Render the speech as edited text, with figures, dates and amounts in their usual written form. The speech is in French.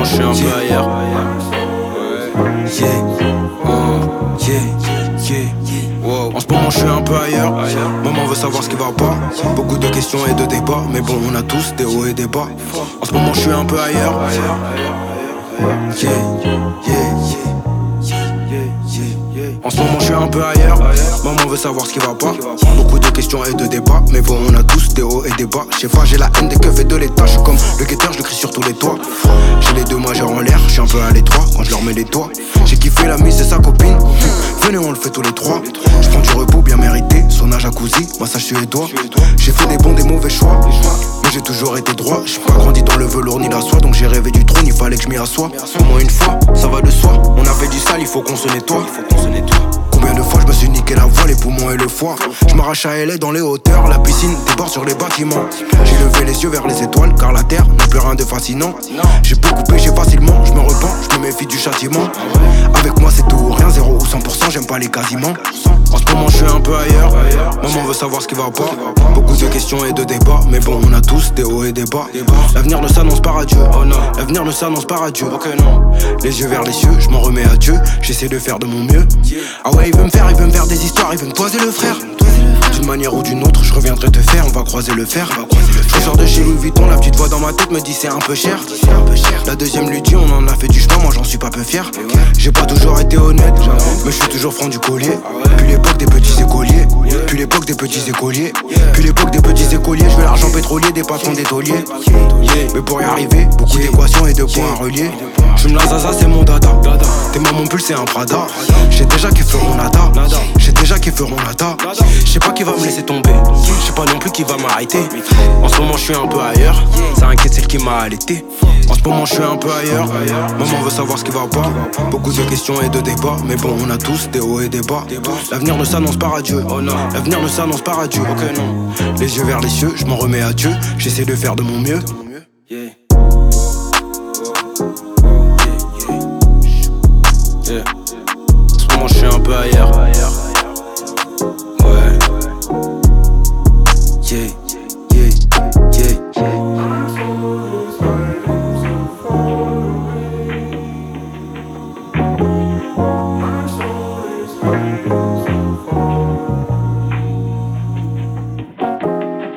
je suis un peu ailleurs. Wow. En ce moment je suis un peu ailleurs. Maman veut savoir ce qui va pas. Beaucoup de questions et de débats. Mais bon, on a tous des hauts et des bas. En ce moment je suis un peu ailleurs. En ce moment je suis un peu ailleurs. Maman veut savoir ce qui va pas. Beaucoup de questions et de débats. Mais bon, on a tous des hauts et des bas. Je sais pas, j'ai la haine des keufs et de l'état. Je suis comme le guetteur, je le crie sur tous les toits. J'ai les deux majeurs en l'air, je suis un peu à l'étroit quand je leur mets les toits. J'ai kiffé la mise et sa copine. Venez, on le fait tous les trois. Je prends du repos bien mérité. Sauna jacuzzi, massage suédois. J'ai fait des bons, des mauvais choix. Mais j'ai toujours été droit. J'ai pas grandi dans le velours ni la soie. Donc j'ai rêvé du trône, il fallait que je m'y assoie. Au moins une fois, ça va de soi. On a fait du sale, il faut qu'on se nettoie. Combien de fois je me suis niqué la voix, les poumons et le foie. Je m'arrache à LA dans les hauteurs, la piscine déborde sur les bâtiments. J'ai levé les yeux vers les étoiles, car la terre n'a plus rien de fascinant. J'ai beaucoup péché facilement, je me repens, je me méfie du châtiment. Avec moi c'est tout ou rien, 0 ou 100%, j'aime pas les quasiment. En ce moment je suis un peu ailleurs. Maman veut savoir ce qui va pas. Beaucoup de questions et de débats. Mais bon, on a tous des hauts et des bas. L'avenir ne s'annonce pas radieux. L'avenir ne s'annonce pas radieux. Les yeux vers les cieux, je m'en remets à Dieu. J'essaie de faire de mon mieux. Ah ouais, il veut me faire des histoires, il veut me toiser le frère. D'une manière ou d'une autre, je reviendrai te faire, on va croiser le fer. Je sors de chez Louis Vuitton, la petite voix dans ma tête me dit c'est un peu cher. La deuxième lui dit on en a fait du chemin, moi j'en suis pas peu fier. J'ai pas toujours été honnête, mais je suis toujours franc du collier. Puis l'époque des petits écoliers, puis l'époque des petits écoliers, puis l'époque des petits écoliers. Je veux l'argent pétrolier des patrons des tauliers. Mais pour y arriver, beaucoup d'équations et de points à relier. Je me la zaza, c'est mon dada. T'es moi mon pull, c'est un Prada. J'ai déjà qui feront nada. J'ai déjà qui feront nada. Je sais pas qui va me laisser tomber. Je sais pas non plus qui va m'arrêter. En ce moment je suis un peu ailleurs. Ça inquiète celle qui m'a allaité. En ce moment je suis un peu ailleurs. Maman veut savoir ce qui va pas. Beaucoup de questions et de débats. Mais bon, on a tous des hauts et des bas. L'avenir ne s'annonce pas radieux. L'avenir ne s'annonce pas radieux. Les yeux vers les cieux, je m'en remets à Dieu. J'essaie de faire de mon mieux.